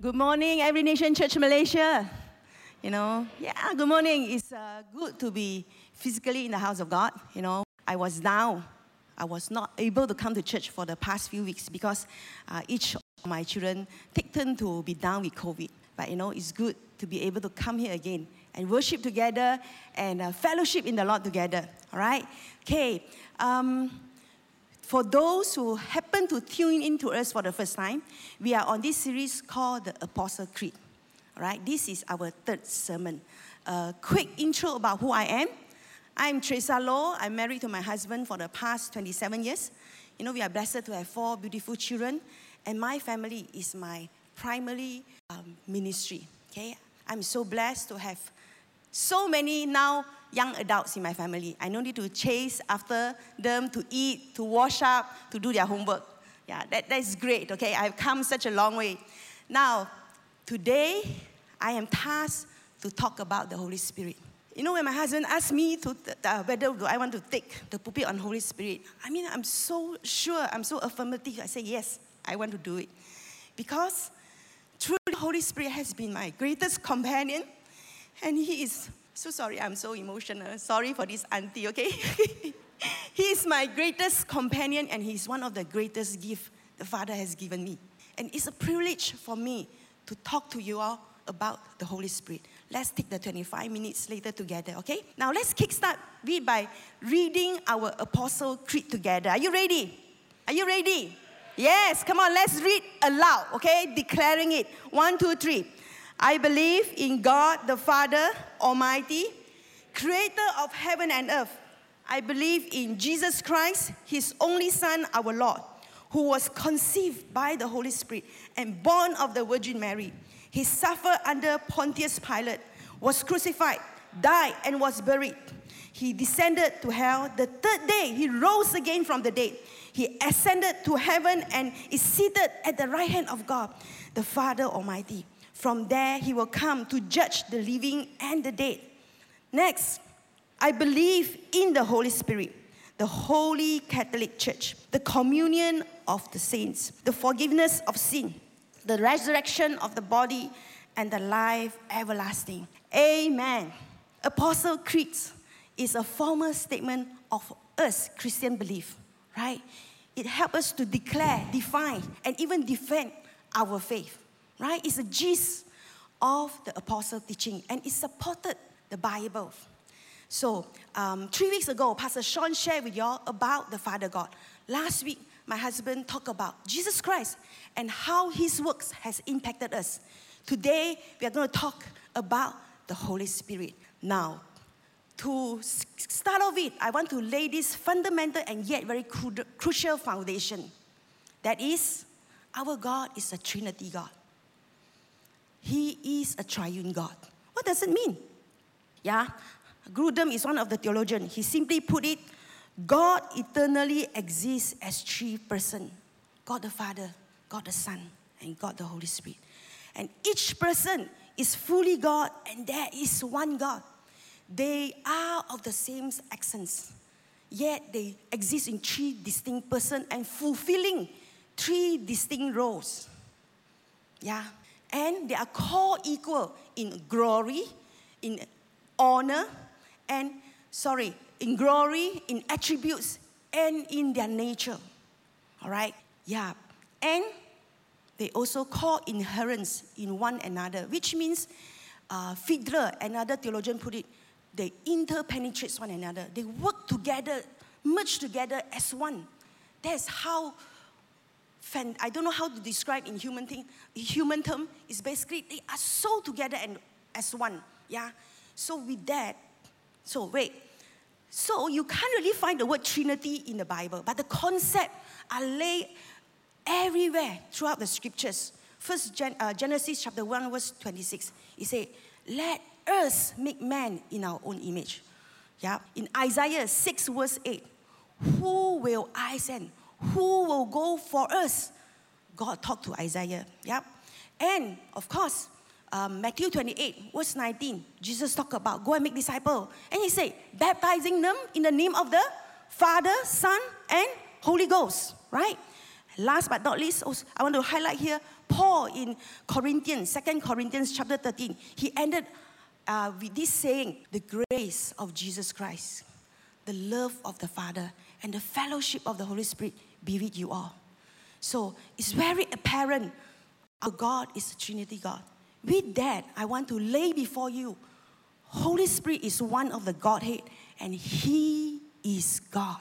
Good morning, Every Nation Church Malaysia. Good morning. It's good to be physically in the house of God. I was down. I was not able to come to church for the past few weeks because each of my children take turn to be down with COVID. But it's good to be able to come here again and worship together and fellowship in the Lord together. All right? Okay. For those who happen to tune in to us for the first time, we are on this series called the Apostle Creed. All right, this is our third sermon. A quick intro about who I am. I'm Teresa Loh. I'm married to my husband for the past 27 years. We are blessed to have 4 beautiful children, and my family is my primary ministry. Okay, I'm so blessed to have so many now young adults in my family. I don't need to chase after them to eat, to wash up, to do their homework. Yeah, that's great, okay? I've come such a long way. Now, today, I am tasked to talk about the Holy Spirit. When my husband asked me whether do I want to take the pulpit on Holy Spirit, I'm so sure, I'm so affirmative. I say, yes, I want to do it. Because truly, the Holy Spirit has been my greatest companion, and He is... So sorry, I'm so emotional. Sorry for this auntie, okay? He is my greatest companion, and He's one of the greatest gifts the Father has given me. And it's a privilege for me to talk to you all about the Holy Spirit. Let's take the 25 minutes later together, okay? Now let's kickstart by reading our Apostle Creed together. Are you ready? Are you ready? Yes, come on, let's read aloud, okay? Declaring it. 1, 2, 3. I believe in God the Father Almighty, creator of heaven and earth. I believe in Jesus Christ, His only Son, our Lord, who was conceived by the Holy Spirit and born of the Virgin Mary. He suffered under Pontius Pilate, was crucified, died, and was buried. He descended to hell. The third day, He rose again from the dead. He ascended to heaven and is seated at the right hand of God, the Father Almighty. From there, He will come to judge the living and the dead. Next, I believe in the Holy Spirit, the Holy Catholic Church, the communion of the saints, the forgiveness of sin, the resurrection of the body, and the life everlasting. Amen. Apostle Creed is a formal statement of us Christian belief, right? It helps us to declare, define, and even defend our faith. Right? It's a gist of the apostle teaching, and it supported the Bible. So, 3 weeks ago, Pastor Sean shared with y'all about the Father God. Last week, my husband talked about Jesus Christ and how His works has impacted us. Today, we are going to talk about the Holy Spirit. Now, to start off with, I want to lay this fundamental and yet very crucial foundation. That is, our God is a Trinity God. He is a triune God. What does it mean? Yeah, Grudem is one of the theologians. He simply put it, God eternally exists as 3 persons. God the Father, God the Son, and God the Holy Spirit. And each person is fully God, and there is one God. They are of the same essence, yet they exist in 3 distinct persons and fulfilling 3 distinct roles. Yeah. And they are co-equal in glory, in honor, in glory, in attributes, and in their nature. All right? Yeah. And they also co-inherence in one another, which means, Fiedler, another theologian, put it, they interpenetrate one another. They work together, merge together as one. That's how... I don't know how to describe in human term. It's basically they are so together and as one. Yeah. So with that, so you can't really find the word Trinity in the Bible, but the concept are laid everywhere throughout the scriptures. First Genesis chapter 1 verse 26. It says, "Let us make man in our own image." Yeah. In Isaiah 6 verse 8, "Who will I send? Who will go for us?" God talked to Isaiah. Yeah. And of course, Matthew 28, verse 19, Jesus talked about go and make disciples. And He said, baptizing them in the name of the Father, Son, and Holy Ghost. Right? last but not least, I want to highlight here, Paul in Corinthians, 2 Corinthians chapter 13. He ended with this saying, the grace of Jesus Christ, the love of the Father, and the fellowship of the Holy Spirit be with you all. So it's very apparent our God is a Trinity God. With that, I want to lay before you, Holy Spirit is one of the Godhead, and He is God.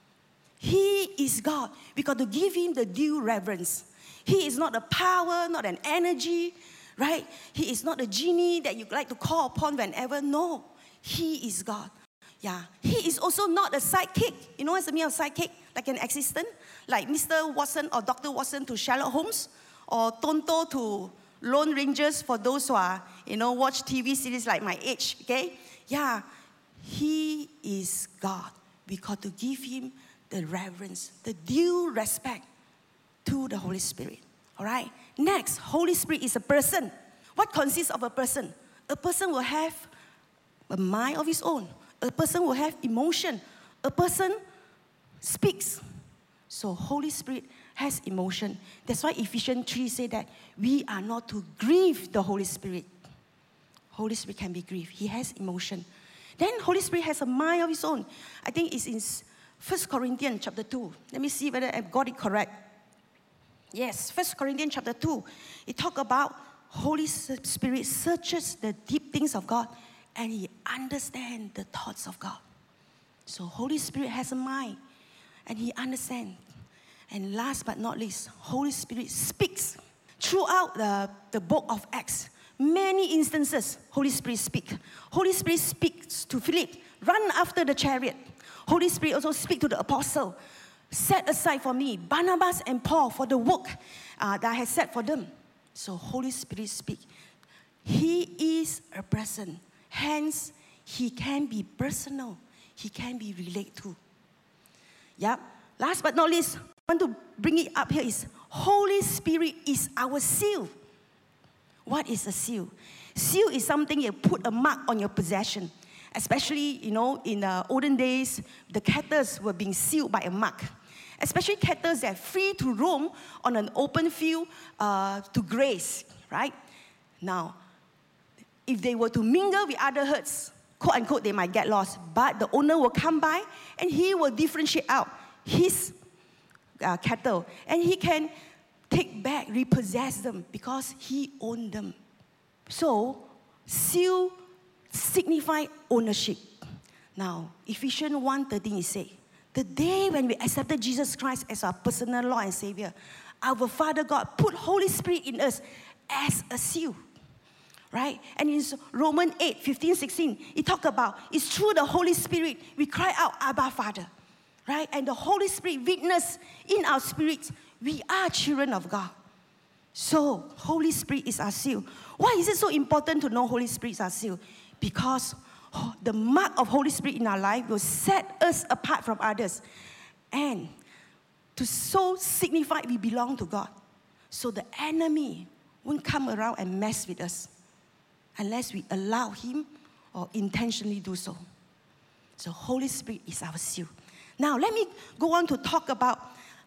He is God. We got to give Him the due reverence. He is not a power, not an energy, right? He is not a genie that you like to call upon whenever. No, He is God. Yeah. He is also not a sidekick. You know what's the meaning of sidekick? Like an assistant? Like Mr. Watson or Dr. Watson to Sherlock Holmes? Or Tonto to Lone Rangers for those who are, watch TV series like my age, okay? Yeah. He is God. We got to give Him the reverence, the due respect to the Holy Spirit. All right? Next, Holy Spirit is a person. What consists of a person? A person will have a mind of his own. A person will have emotion. A person speaks. So Holy Spirit has emotion. That's why Ephesians 3 say that we are not to grieve the Holy Spirit. Holy Spirit can be grieved. He has emotion. Then Holy Spirit has a mind of his own. I think it's in 1 Corinthians chapter 2. Let me see whether I've got it correct. Yes, 1 Corinthians chapter 2. It talks about Holy Spirit searches the deep things of God and He understands the thoughts of God. So Holy Spirit has a mind and He understands. And last but not least, Holy Spirit speaks. Throughout the book of Acts, many instances, Holy Spirit speaks. Holy Spirit speaks to Philip, run after the chariot. Holy Spirit also speaks to the apostle, set aside for me Barnabas and Paul for the work that I have set for them. So Holy Spirit speaks. He is a person. Hence, He can be personal. He can be related to. Yep. Last but not least, I want to bring it up here is Holy Spirit is our seal. What is a seal? Seal is something you put a mark on your possession. Especially, in the olden days, the cattle were being sealed by a mark. Especially cattle that are free to roam on an open field to graze, right? Now, if they were to mingle with other herds, quote unquote, they might get lost. But the owner will come by and he will differentiate out his cattle. And he can take back, repossess them because he owned them. So, seal signify ownership. Now, Ephesians 1:13 is say, the day when we accepted Jesus Christ as our personal Lord and Savior, our Father God put Holy Spirit in us as a seal. Right? And in Romans 8:15-16, it talks about, it's through the Holy Spirit we cry out, Abba, Father. Right? And the Holy Spirit witness in our spirits, we are children of God. So, Holy Spirit is our seal. Why is it so important to know Holy Spirit is our seal? Because the mark of Holy Spirit in our life will set us apart from others. And to so signify we belong to God. So the enemy won't come around and mess with us unless we allow him or intentionally do so. So Holy Spirit is our seal. Now let me go on to talk about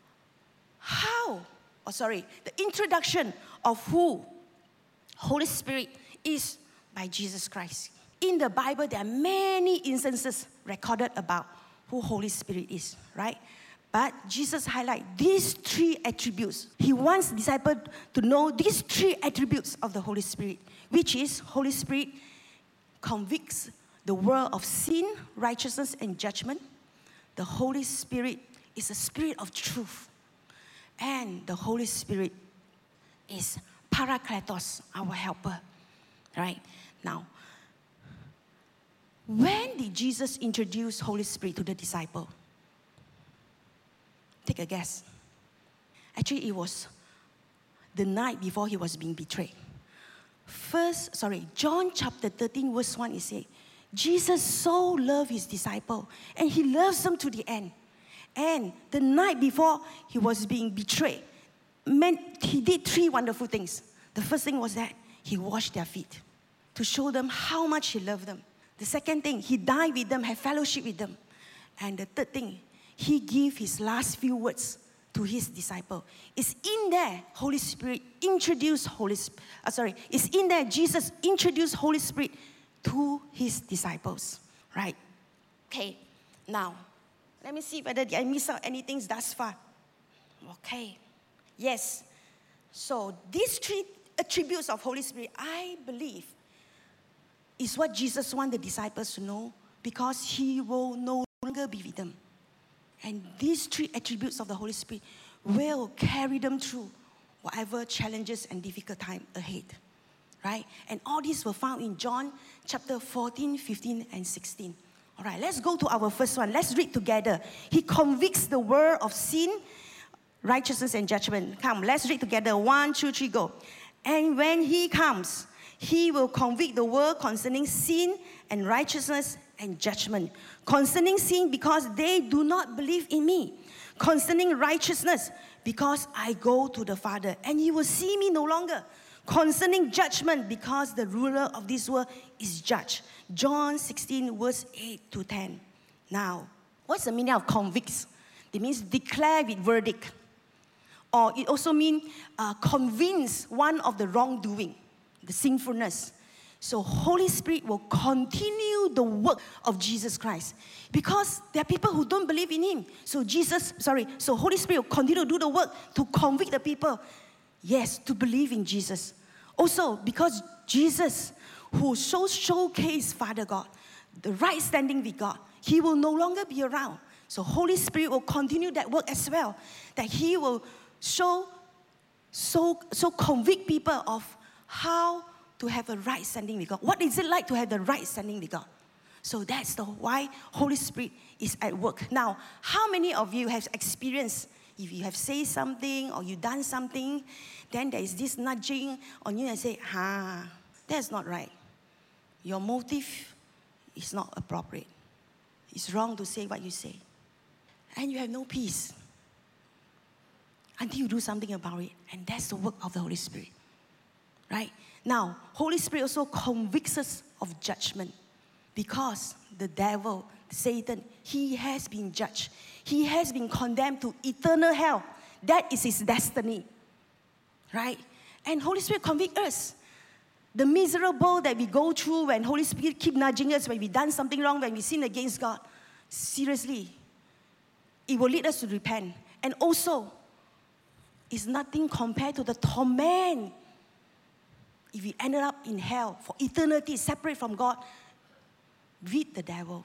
the introduction of who Holy Spirit is by Jesus Christ. In the Bible, there are many instances recorded about who Holy Spirit is, right? But Jesus highlights these three attributes. He wants disciples to know these three attributes of the Holy Spirit, which is Holy Spirit convicts the world of sin, righteousness, and judgment. The Holy Spirit is a spirit of truth. And the Holy Spirit is Parakletos, our helper. Right? Now, when did Jesus introduce Holy Spirit to the disciple? Take a guess. Actually, it was the night before he was being betrayed. John chapter 13, verse 1, it says, Jesus so loved his disciple, and he loves them to the end. And the night before he was being betrayed, he did three wonderful things. The first thing was that he washed their feet to show them how much he loved them. The second thing, he dined with them, had fellowship with them. And the third thing, he gave his last few words to his disciple. It's in there, Holy Spirit introduced it's in there, Jesus introduced Holy Spirit to his disciples, right? Okay, now, let me see whether I miss out anything thus far. Okay, yes. So these three attributes of Holy Spirit, I believe, is what Jesus wants the disciples to know, because he will no longer be with them. And these three attributes of the Holy Spirit will carry them through whatever challenges and difficult time ahead, right? And all these were found in John chapter 14, 15, and 16. All right, let's go to our first one. Let's read together. He convicts the world of sin, righteousness, and judgment. Come, let's read together. 1, 2, 3, go. And when he comes, he will convict the world concerning sin and righteousness and judgment. Concerning sin, because they do not believe in me. Concerning righteousness, because I go to the Father, and you will see me no longer. Concerning judgment, because the ruler of this world is judged. John 16, verse 8 to 10. Now, what's the meaning of convicts? It means declare with verdict. Or it also means convince one of the wrongdoing, the sinfulness. So Holy Spirit will continue the work of Jesus Christ. Because there are people who don't believe in him. So Holy Spirit will continue to do the work to convict the people. Yes, to believe in Jesus. Also, because Jesus, who showcased Father God, the right standing with God, he will no longer be around. So Holy Spirit will continue that work as well. That he will convict people of how to have a right standing with God. What is it like to have the right standing with God? So that's why Holy Spirit is at work. Now, how many of you have experienced, if you have said something or you done something, then there is this nudging on you and say, that's not right. Your motive is not appropriate. It's wrong to say what you say. And you have no peace until you do something about it. And that's the work of the Holy Spirit. Right? Now, Holy Spirit also convicts us of judgment, because the devil, Satan, he has been judged. He has been condemned to eternal hell. That is his destiny. Right? And Holy Spirit convicts us. The miserable that we go through when Holy Spirit keep nudging us, when we done something wrong, when we sin against God, seriously, it will lead us to repent. And also, it's nothing compared to the torment if we ended up in hell for eternity, separate from God, with the devil.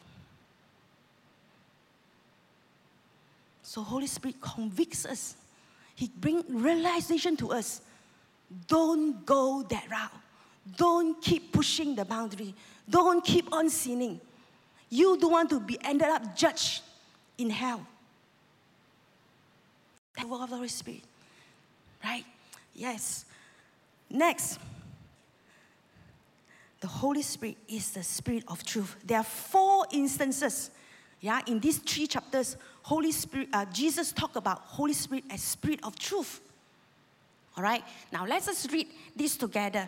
So Holy Spirit convicts us. He brings realization to us. Don't go that route. Don't keep pushing the boundary. Don't keep on sinning. You don't want to be ended up judged in hell. The work of the Holy Spirit. Right? Yes. Next. The Holy Spirit is the Spirit of truth. There are 4 instances, in these 3 chapters, Holy Spirit, Jesus talked about Holy Spirit as Spirit of truth. All right? Now, let's just read this together.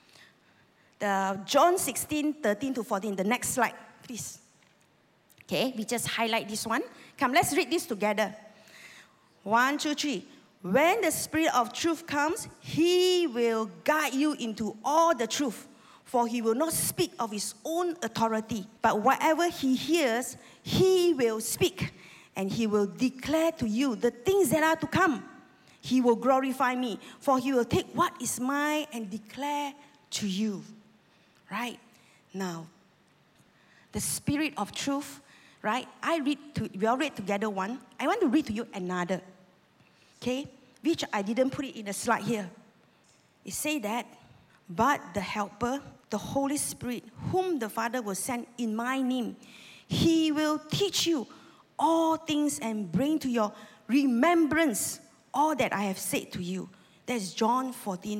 John 16, 13 to 14, the next slide, please. Okay, we just highlight this one. Come, let's read this together. 1, 2, 3. When the Spirit of truth comes, he will guide you into all the truth. For he will not speak of his own authority, but whatever he hears, he will speak, and he will declare to you the things that are to come. He will glorify me, for he will take what is mine and declare to you. Right? Now, the Spirit of truth, right? We all read together one. I want to read to you another. Okay? Which I didn't put it in the slide here. It says that, but the Helper, the Holy Spirit, whom the Father will send in my name, he will teach you all things and bring to your remembrance all that I have said to you. That's John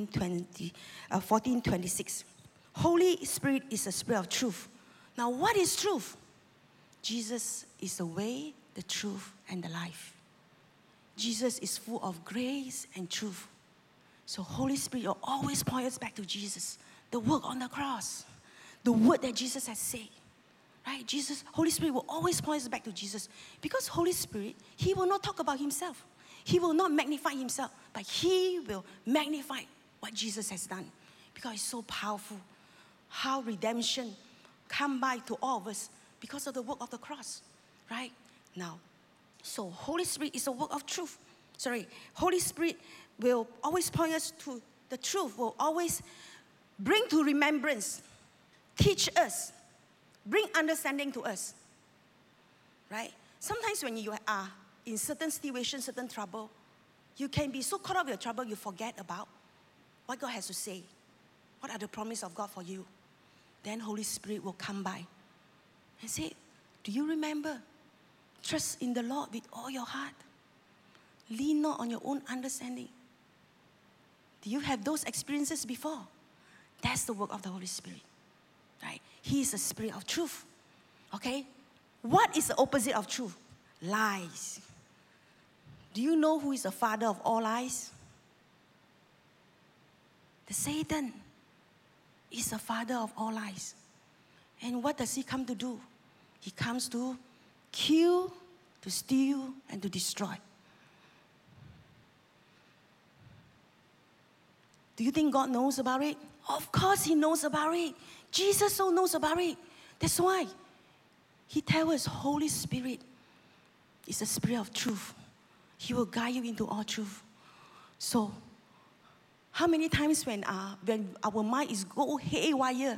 14:26. Holy Spirit is the Spirit of truth. Now, what is truth? Jesus is the way, the truth, and the life. Jesus is full of grace and truth. So Holy Spirit will always point us back to Jesus. The work on the cross. The word that Jesus has said. Right? Holy Spirit will always point us back to Jesus. Because Holy Spirit, he will not talk about himself. He will not magnify himself, but he will magnify what Jesus has done. Because it's so powerful. How redemption come by to all of us because of the work of the cross. Right? Now, so Holy Spirit is a work of truth. Holy Spirit will always point us to the truth, will always bring to remembrance, teach us, bring understanding to us. Right? Sometimes when you are in certain situations, certain trouble, you can be so caught up with your trouble, you forget about what God has to say. What are the promises of God for you? Then Holy Spirit will come by and say, do you remember? Trust in the Lord with all your heart. Lean not on your own understanding. Do you have those experiences before? That's the work of the Holy Spirit. Right? He is the Spirit of truth. Okay? What is the opposite of truth? Lies. Do you know who is the father of all lies? The Satan is the father of all lies. And what does he come to do? He comes to kill, to steal, and to destroy. Do you think God knows about it? Of course he knows about it. Jesus also knows about it. That's why he tells us Holy Spirit is the Spirit of truth. He will guide you into all truth. So, how many times when our mind is go haywire,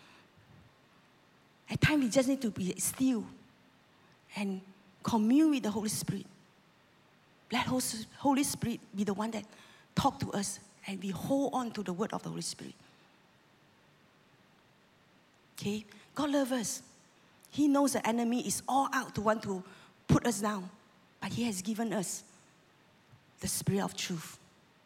at times we just need to be still and commune with the Holy Spirit. Let Holy Spirit be the one that talk to us, and we hold on to the word of the Holy Spirit. Okay? God loves us. He knows the enemy is all out to want to put us down. But he has given us the Spirit of truth.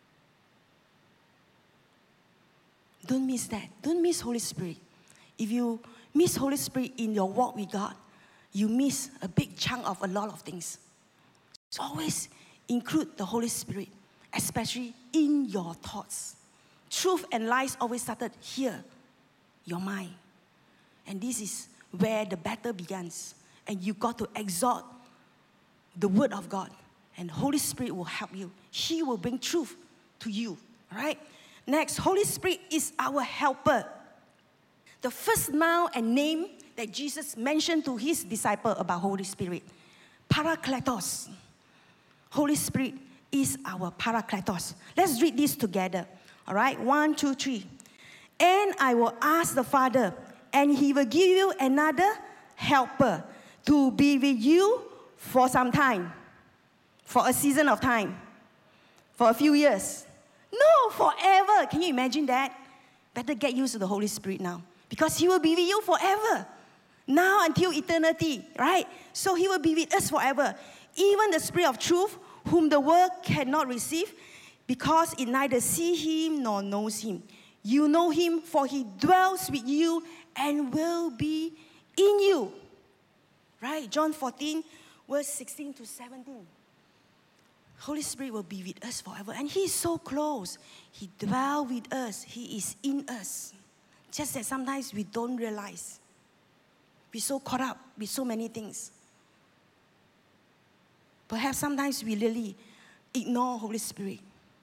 Don't miss that. Don't miss Holy Spirit. If you miss Holy Spirit in your walk with God, you miss a big chunk of a lot of things. So always include the Holy Spirit, especially in your thoughts. Truth and lies always started here, your mind. And this is where the battle begins. And you got to exalt the word of God. And Holy Spirit will help you. He will bring truth to you. All right? Next, Holy Spirit is our helper. The first noun and name that Jesus mentioned to his disciple about Holy Spirit. Parakletos. Holy Spirit is our Parakletos. Let's read this together. All right? 1, 2, 3. And I will ask the Father, and he will give you another helper to be with you for some time. For a season of time. For a few years. No, forever. Can you imagine that? Better get used to the Holy Spirit now. Because he will be with you forever. Now until eternity, right? So he will be with us forever. Even the Spirit of truth, whom the world cannot receive, because it neither sees him nor knows him. You know him, for he dwells with you and will be in you. Right? John 14, verse 16 to 17. Holy Spirit will be with us forever. And he is so close. He dwells with us. He is in us. Just that sometimes we don't realize. We're so caught up with so many things. Perhaps sometimes we really ignore Holy Spirit.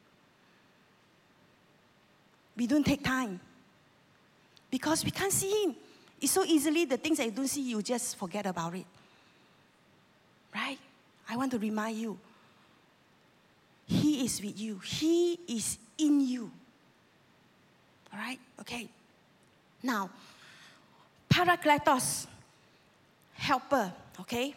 We don't take time. Because we can't see him. It's so easily the things that you don't see, you just forget about it. Right? I want to remind you. He is with you. He is in you. All right? Okay. Now, Parakletos, helper, okay?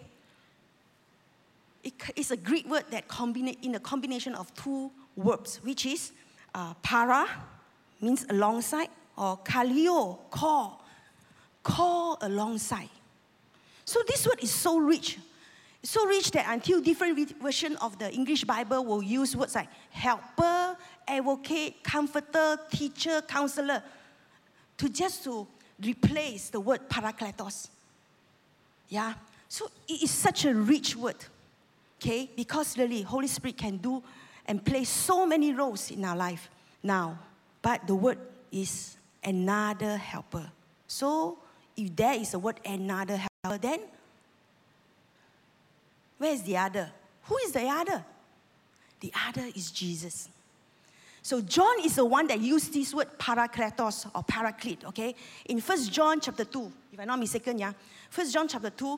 It's a Greek word that in a combination of two verbs, which is para, means alongside, or kaleo, call alongside. So this word is so rich. So rich that until different version of the English Bible will use words like helper, advocate, comforter, teacher, counselor, to replace the word parakletos. Yeah? So it is such a rich word. Okay? Because really, Holy Spirit can do and play so many roles in our life now. But the word is another helper. So if there is a word another helper, then where is the other? Who is the other? The other is Jesus. So John is the one that used this word parakletos or paraclete, okay? In 1 John chapter 2, if I'm not mistaken, yeah? 1 John chapter 2,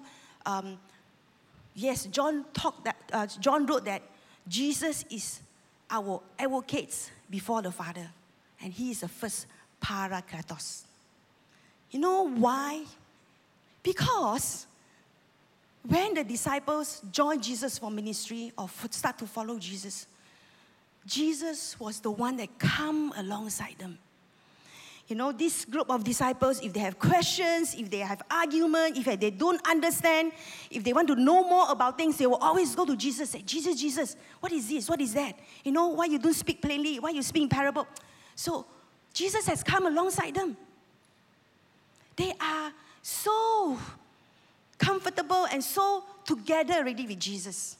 yes, John wrote that Jesus is our advocate before the Father. And he is the first parakletos. You know why? Because when the disciples joined Jesus for ministry or start to follow Jesus, Jesus was the one that come alongside them. You know, this group of disciples, if they have questions, if they have argument, if they don't understand, if they want to know more about things, they will always go to Jesus, say, Jesus, Jesus, what is this? What is that? You know, why you don't speak plainly? Why you speak in parable? So, Jesus has come alongside them. They are so comfortable and so together already with Jesus.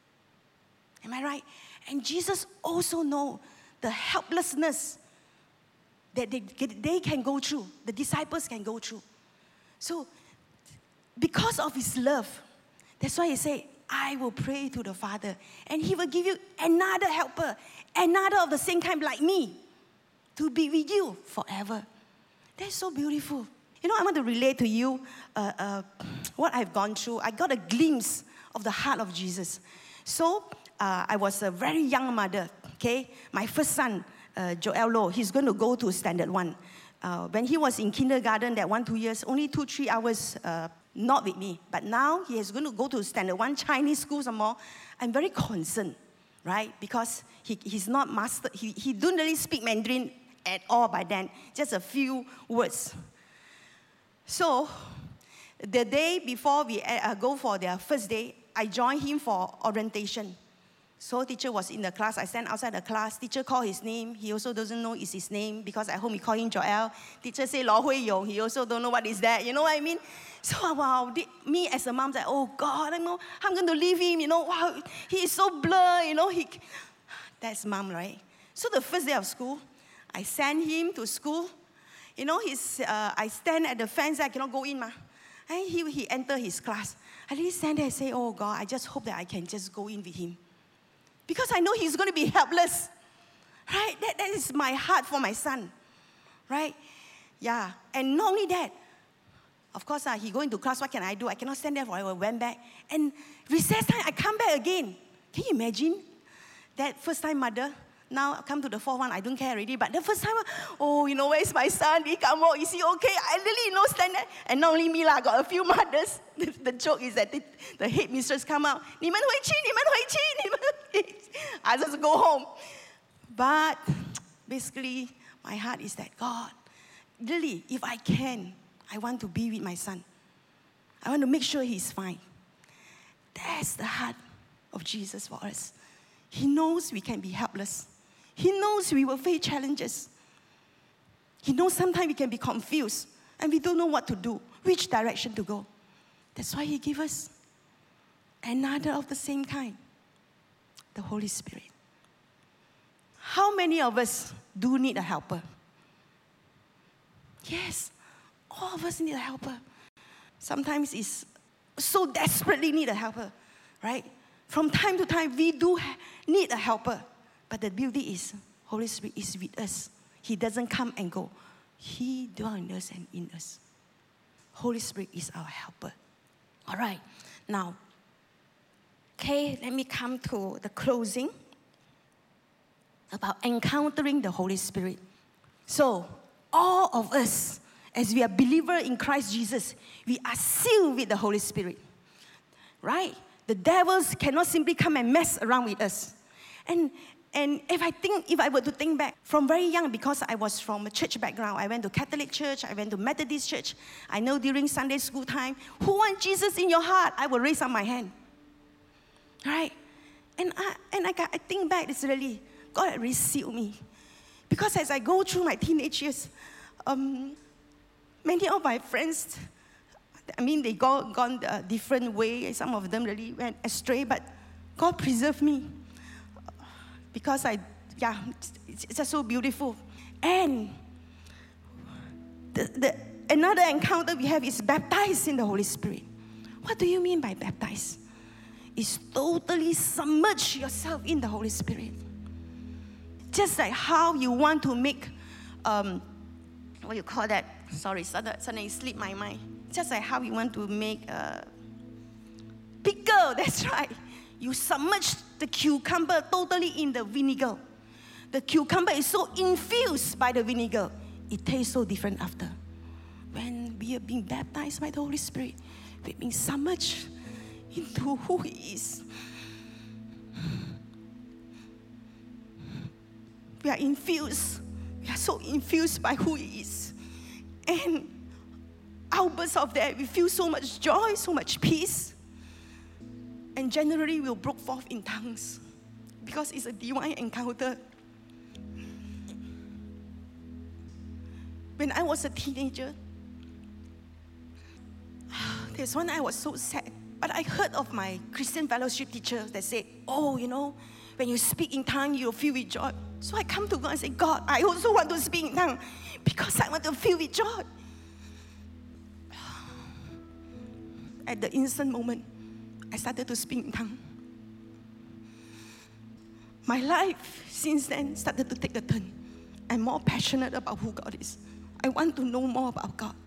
Am I right? And Jesus also knows the helplessness that they can go through, the disciples can go through. So, because of his love, that's why he said, I will pray to the Father, and he will give you another helper, another of the same kind like me, to be with you forever. That's so beautiful. You know, I want to relate to you what I've gone through. I got a glimpse of the heart of Jesus. So, I was a very young mother, okay? My first son, Joel Loh, he's going to go to standard 1. When he was in kindergarten, that 1-2 years, only 2-3 hours not with me. But now he is going to go to standard 1 Chinese school some more. I'm very concerned, right? Because he's not master. He don't really speak Mandarin at all by then. Just a few words. So, the day before we go for their first day, I joined him for orientation. So teacher was in the class. I stand outside the class. Teacher called his name. He also doesn't know it's his name because at home he called him Joel. Teacher say Lo Hui Yong. He also don't know what is that. You know what I mean? So wow, me as a mom said, oh God, I know I'm going to leave him. You know, wow, he is so blurred. You know, that's mom, right? So the first day of school, I sent him to school. You know, I stand at the fence. I cannot go in, ma. And he entered his class. I really stand there and say, oh God, I just hope that I can just go in with him. Because I know he's going to be helpless. Right? That is my heart for my son. Right? Yeah. And not only that, of course, he go into class, what can I do? I cannot stand there forever. I went back. And recess time, I come back again. Can you imagine? That first time mother, now I come to the fourth one, I don't care already. But the first time, oh, you know, where's my son? He come out, is he okay? I really stand there. And not only me, I got a few mothers. The joke is that the head mistress come out. 你们回去, 你们回去, 你们回去. I just go home. But basically, my heart is that, God, really, if I can, I want to be with my son. I want to make sure he's fine. That's the heart of Jesus for us. He knows we can be helpless. He knows we will face challenges. He knows sometimes we can be confused and we don't know what to do, which direction to go. That's why he gave us another of the same kind, the Holy Spirit. How many of us do need a helper? Yes, all of us need a helper. Sometimes it's so desperately need a helper, right? From time to time, we do need a helper. But the beauty is, Holy Spirit is with us. He doesn't come and go. He dwells in us and in us. Holy Spirit is our helper. All right. Now, okay, let me come to the closing about encountering the Holy Spirit. So, all of us, as we are believers in Christ Jesus, we are sealed with the Holy Spirit. Right? The devils cannot simply come and mess around with us. And if I were to think back, from very young, because I was from a church background, I went to Catholic church, I went to Methodist church. I know during Sunday school time, who wants Jesus in your heart? I will raise up my hand. Right? And I think back, it's really, God really sealed me. Because as I go through my teenage years, many of my friends, they gone a different way. Some of them really went astray, but God preserved me. Because it's just so beautiful. And another encounter we have is baptized in the Holy Spirit. What do you mean by baptized? is totally submerge yourself in the Holy Spirit. Just like how you want to make, what you call that? Sorry, suddenly it slipped my mind. Just like how you want to make pickle, that's right. You submerge the cucumber totally in the vinegar. The cucumber is so infused by the vinegar. It tastes so different after. When we are being baptized by the Holy Spirit, we're being submerged into who He is. We are infused. We are so infused by who He is. And outbursts of that, we feel so much joy, so much peace. And generally, we'll break forth in tongues because it's a divine encounter. When I was a teenager, there's one I was so sad. But I heard of my Christian fellowship teacher that said, oh, you know, when you speak in tongues, you'll feel with joy. So I come to God and say, God, I also want to speak in tongues because I want to feel with joy. At the instant moment, I started to speak in tongues. My life since then started to take a turn. I'm more passionate about who God is. I want to know more about God.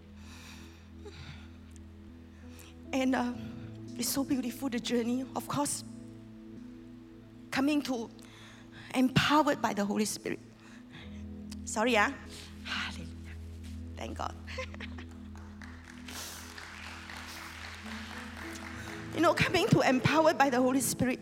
And it's so beautiful, the journey. Of course, coming to empowered by the Holy Spirit. Sorry, Hallelujah. Thank God. You know, coming to empowered by the Holy Spirit.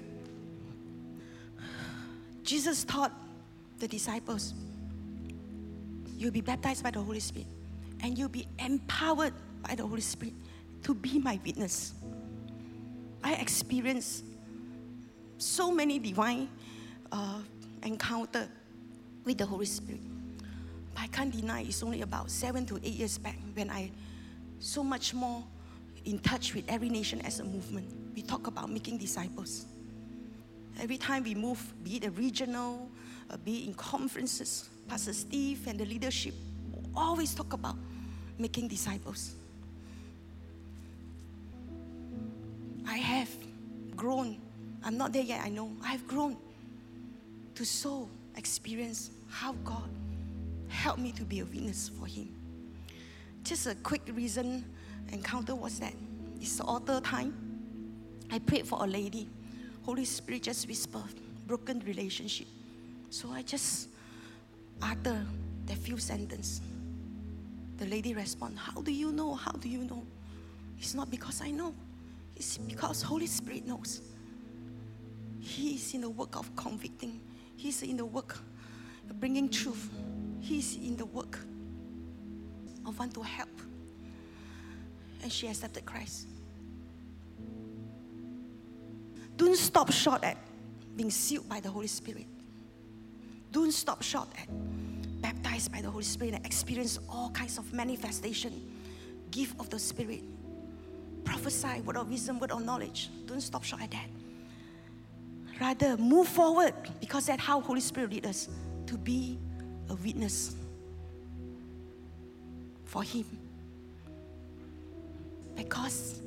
Jesus taught the disciples, you'll be baptized by the Holy Spirit, and you'll be empowered by the Holy Spirit to be my witness. I experienced so many divine encounters with the Holy Spirit. But I can't deny it's only about 7 to 8 years back when I so much more in touch with Every Nation as a movement. We talk about making disciples. Every time we move, be it a regional, be it in conferences, Pastor Steve and the leadership always talk about making disciples. I have grown. I'm not there yet, I know. I have grown to so experience how God helped me to be a witness for Him. Just a quick recent encounter was that it's the altar time. I prayed for a lady. Holy Spirit just whispered, broken relationship. So I just uttered that few sentences. The lady responded, how do you know? How do you know? It's not because I know. It's because Holy Spirit knows. He is in the work of convicting. He's in the work of bringing truth. He's in the work of want to help. And she accepted Christ. Don't stop short at being sealed by the Holy Spirit. Don't stop short at baptized by the Holy Spirit and experience all kinds of manifestation, gift of the Spirit. Prophesy, word of wisdom, word of knowledge. Don't stop short at that. Rather, move forward because that's how Holy Spirit leads us to be a witness for Him. Because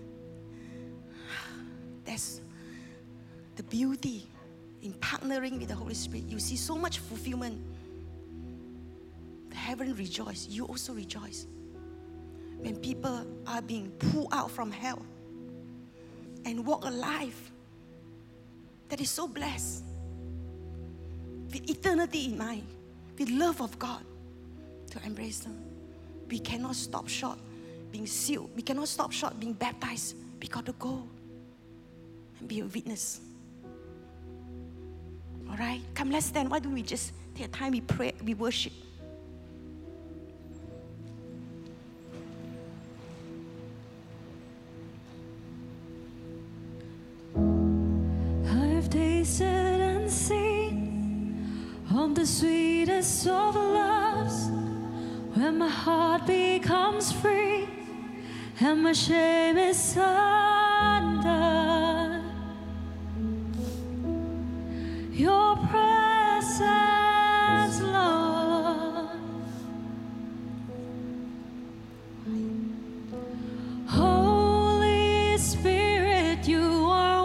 that's the beauty in partnering with the Holy Spirit. You see so much fulfillment. The heaven rejoices. You also rejoice. When people are being pulled out from hell and walk a life that is so blessed, with eternity in mind, with love of God to embrace them. We cannot stop short being sealed. We cannot stop short being baptized. We got to go and be a witness. All right? Come, let's stand. Why don't we just take time, we pray, we worship. I've tasted and seen of the sweetest of loves, when my heart becomes free and my shame is undone. Your presence, Lord. Holy Spirit, you are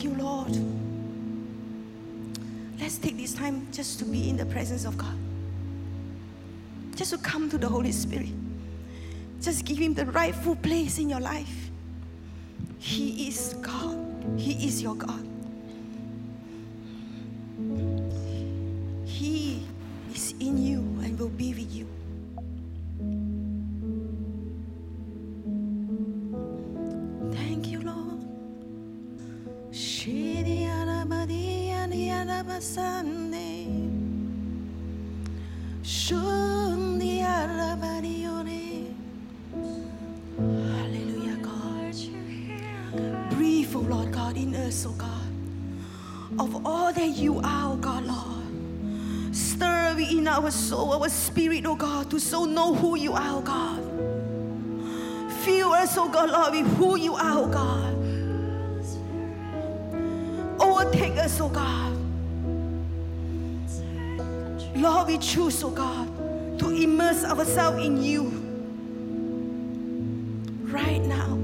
you, Lord. Let's take this time just to be in the presence of God. Just to come to the Holy Spirit. Just give Him the rightful place in your life. He is God. He is your God. He is in you and will be with you. Thank you, Lord. Hallelujah, God. Breathe, oh Lord God, in us, oh God. Of all that you are, oh God, Lord. Stir in our soul, our spirit, oh God, to so know who you are, oh God. Fill us, oh God, Lord, with who you are, oh God. Overtake us, oh God. Lord, we choose, oh God, to immerse ourselves in you right now.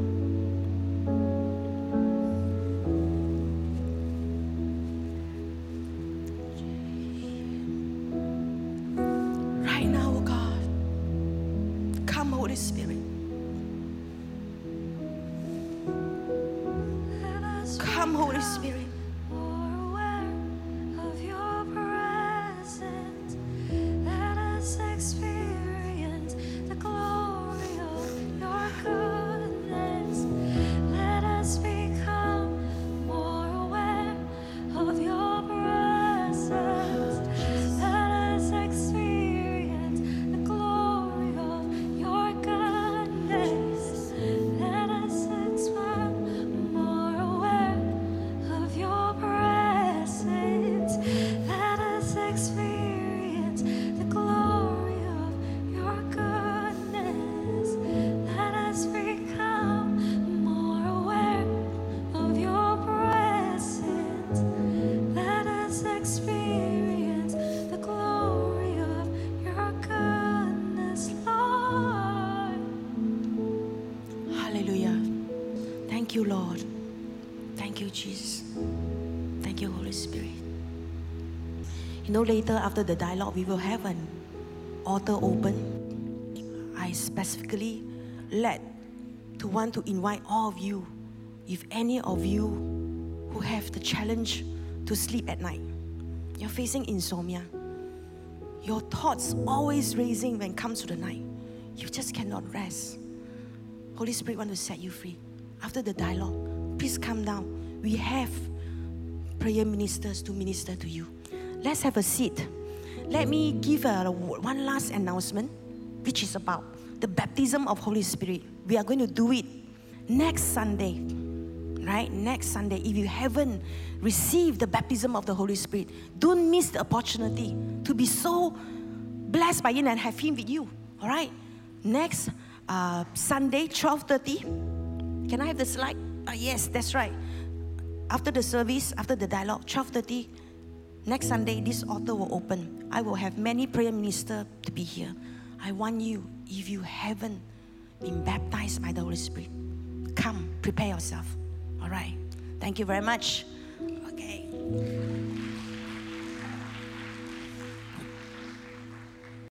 Right now, oh God. Come, Holy Spirit. Come, Holy Spirit. Thank you, Lord. Thank you, Jesus. Thank you, Holy Spirit. You know, later after the dialogue, we will have an altar open. I specifically led to want to invite all of you, if any of you who have the challenge to sleep at night, you're facing insomnia, your thoughts always racing when it comes to the night, you just cannot rest. Holy Spirit wants to set you free. After the dialogue, please come down. We have prayer ministers to minister to you. Let's have a seat. Let me give one last announcement, which is about the baptism of Holy Spirit. We are going to do it next Sunday, right? Next Sunday. If you haven't received the baptism of the Holy Spirit, don't miss the opportunity to be so blessed by Him and have Him with you. All right? Next Sunday, 12:30. Can I have the slide? Yes, that's right. After the service, after the dialogue, 12:30, next Sunday, this altar will open. I will have many prayer ministers to be here. I want you, if you haven't been baptized by the Holy Spirit, come, prepare yourself. All right. Thank you very much. Okay.